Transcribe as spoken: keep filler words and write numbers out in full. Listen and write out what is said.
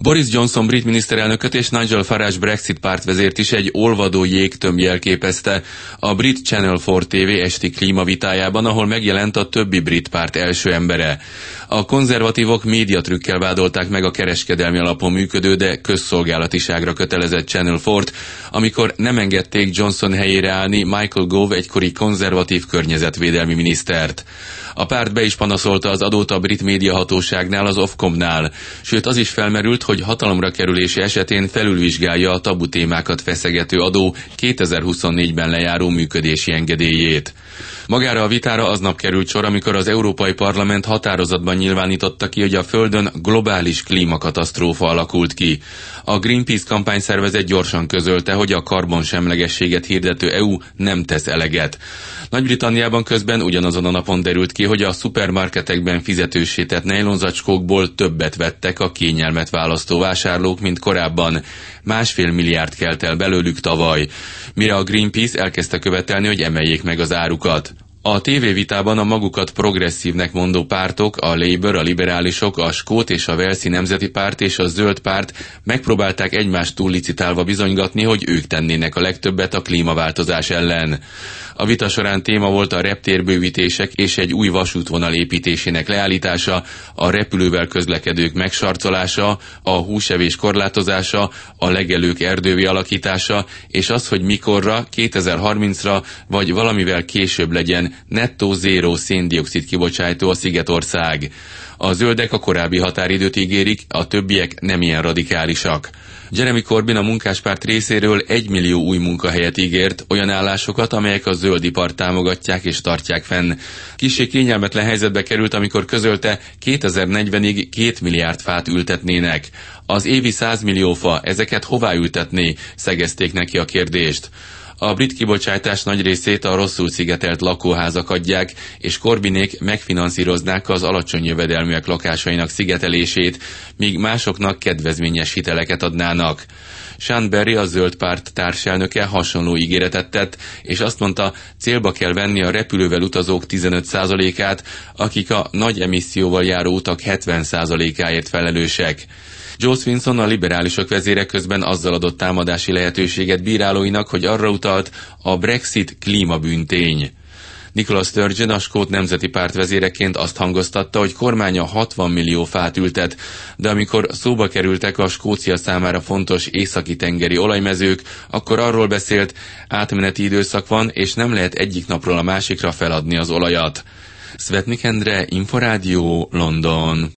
Boris Johnson brit miniszterelnököt és Nigel Farage Brexit pártvezért is egy olvadó jégtömb jelképezte a brit Channel négy té vé esti klímavitájában, ahol megjelent a többi brit párt első embere. A konzervatívok médiatrükkel vádolták meg a kereskedelmi alapon működő, de közszolgálatiságra kötelezett Channel négyet, amikor nem engedték Johnson helyére állni Michael Gove egykori konzervatív környezetvédelmi minisztert. A párt be is panaszolta az adót a brit médiahatóságnál, az Ofcomnál, sőt az is felmerült, hogy hatalomra kerülése esetén felülvizsgálja a tabu témákat feszegető adó kétezer-huszonnégyben lejáró működési engedélyét. Magára a vitára aznap került sor, amikor az Európai Parlament határozatban nyilvánította ki, hogy a Földön globális klímakatasztrófa alakult ki. A Greenpeace kampányszervezet gyorsan közölte, hogy a karbonsemlegességet hirdető é u nem tesz eleget. Nagy-Britanniában közben ugyanazon a napon derült ki, hogy a szupermarketekben fizetőssé tett nejlonzacskókból többet vettek a kényelmet választó vásárlók, mint korábban. Másfél milliárd kelt el belőlük tavaly, mire a Greenpeace elkezdte követelni, hogy emeljék meg az árukat. A tévévitában a magukat progresszívnek mondó pártok, a Labour, a liberálisok, a Skót és a Walesi Nemzeti Párt és a Zöld Párt megpróbálták egymást túllicitálva bizonygatni, hogy ők tennének a legtöbbet a klímaváltozás ellen. A vita során téma volt a reptérbővítések és egy új vasútvonal építésének leállítása, a repülővel közlekedők megsarcolása, a húsevés korlátozása, a legelők erdővé alakítása, és az, hogy mikorra, kétezer-harmincra vagy valamivel később legyen nettó zéró széndioxid kibocsátó a Szigetország. A zöldek a korábbi határidőt ígérik, a többiek nem ilyen radikálisak. Jeremy Corbyn a munkáspárt részéről egymillió új munkahelyet ígért, olyan állásokat, amelyek a zöldipart támogatják és tartják fenn. Kissé kényelmetlen helyzetbe került, amikor közölte, kétezer-negyvenig két milliárd fát ültetnének. Az évi száz millió fa, ezeket hová ültetné? Szegezték neki a kérdést. A brit kibocsátás nagy részét a rosszul szigetelt lakóházak adják, és Corbynék megfinanszíroznák az alacsony jövedelműek lakásainak szigetelését, míg másoknak kedvezményes hiteleket adnának. Sean Berry, a Zöld Párt társelnöke hasonló ígéretet tett, és azt mondta, célba kell venni a repülővel utazók tizenöt százalékát, akik a nagy emisszióval járó utak hetven százalékáért felelősek. Joe Swinson, a liberálisok vezére közben azzal adott támadási lehetőséget bírálóinak, hogy arra utalt, a Brexit klímabűntény. Nicola Sturgeon, a Skót Nemzeti Párt vezéreként azt hangoztatta, hogy kormánya hatvan millió fát ültet, de amikor szóba kerültek a Skócia számára fontos északi-tengeri olajmezők, akkor arról beszélt, átmeneti időszak van, és nem lehet egyik napról a másikra feladni az olajat. Svetnik Endre, Inforádió, London.